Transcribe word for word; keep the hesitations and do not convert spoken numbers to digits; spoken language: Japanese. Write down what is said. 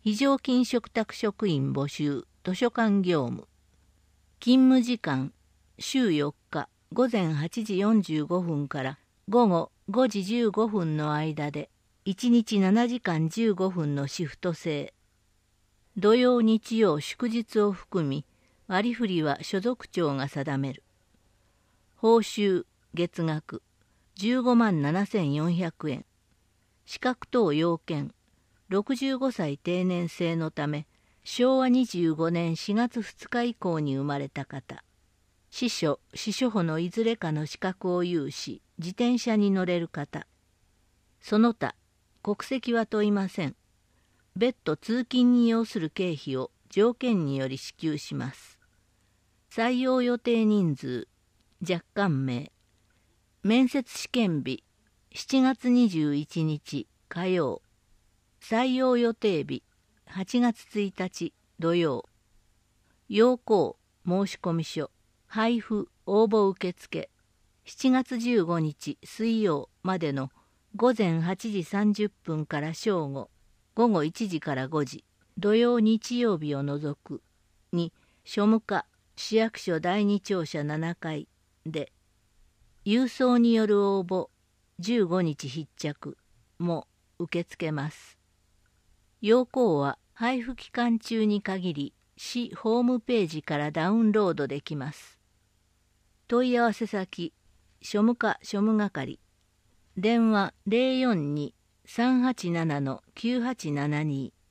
非常勤嘱託職員募集図書館業務。勤務時間週よっか午前はちじよんじゅうごふんから午後ごじじゅうごふんの間でいちにちななじかんじゅうごふんのシフト制。土曜日曜祝日を含み割り振りは所属長が定める。報酬月額じゅうごまんななせんよんひゃくえん。資格等要件ろくじゅうごさい定年制のためしょうわにじゅうごねんしがつふつか以降に生まれた方。司書、司書補のいずれかの資格を有し自転車に乗れる方。その他国籍は問いません。別途通勤に要する経費を条件により支給します。採用予定人数若干名。面接試験日しちがつにじゅういちにち火曜。採用予定日はちがつついたち土曜。要項申込書配布応募受付しちがつじゅうごにち水曜までのごぜんはちじさんじゅっぷんから正午、午後いちじからごじ、土曜日曜日を除くに庶務課市役所だいに庁舎ななかいで、郵送による応募じゅうごにち必着も受け付けます。要項は配布期間中に限り市ホームページからダウンロードできます。問い合わせ先庶務課庶務係電話 ゼロよんに さんはちなな きゅうはちななに